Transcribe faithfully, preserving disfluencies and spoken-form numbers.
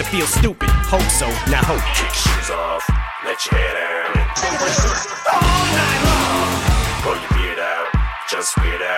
feel stupid. Hope so, now hope. Kick shoes off, let your hair down. All night long. Pull your beard out, just weird out.